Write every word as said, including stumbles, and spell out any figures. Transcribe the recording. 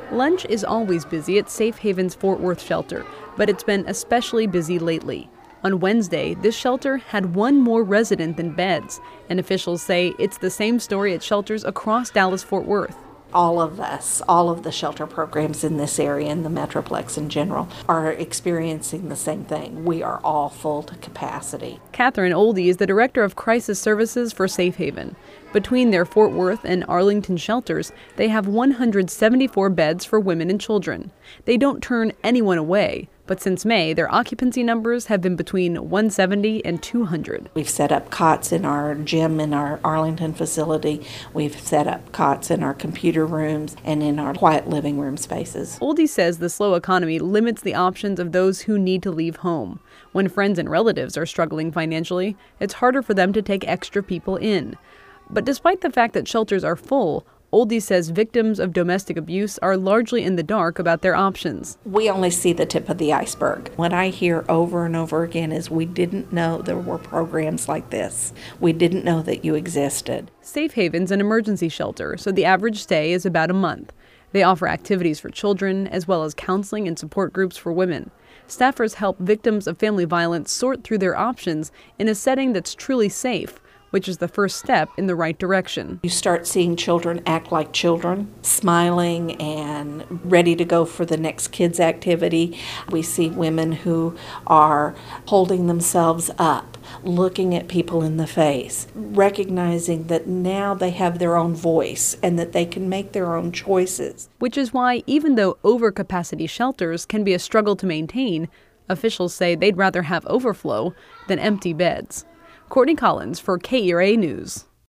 Lunch is always busy at Safe Haven's Fort Worth shelter, but it's been especially busy lately. On Wednesday, this shelter had one more resident than beds, and officials say it's the same story at shelters across Dallas-Fort Worth. All of us, all of the shelter programs in this area and the Metroplex in general are experiencing the same thing. We are all full to capacity. Catherine Oldie is the Director of Crisis Services for Safe Haven. Between their Fort Worth and Arlington shelters, they have one hundred seventy-four beds for women and children. They don't turn anyone away, but since May, their occupancy numbers have been between one seventy and two hundred. We've set up cots in our gym in our Arlington facility. We've set up cots in our computer rooms and in our quiet living room spaces. Oldie says the slow economy limits the options of those who need to leave home. When friends and relatives are struggling financially, it's harder for them to take extra people in. But despite the fact that shelters are full, Oldie says victims of domestic abuse are largely in the dark about their options. We only see the tip of the iceberg. What I hear over and over again is we didn't know there were programs like this. We didn't know that you existed. Safe Haven's an emergency shelter, so the average stay is about a month. They offer activities for children, as well as counseling and support groups for women. Staffers help victims of family violence sort through their options in a setting that's truly safe, which is the first step in the right direction. You start seeing children act like children, smiling and ready to go for the next kids' activity. We see women who are holding themselves up, looking at people in the face, recognizing that now they have their own voice and that they can make their own choices. Which is why, even though overcapacity shelters can be a struggle to maintain, officials say they'd rather have overflow than empty beds. Courtney Collins for K E R A News.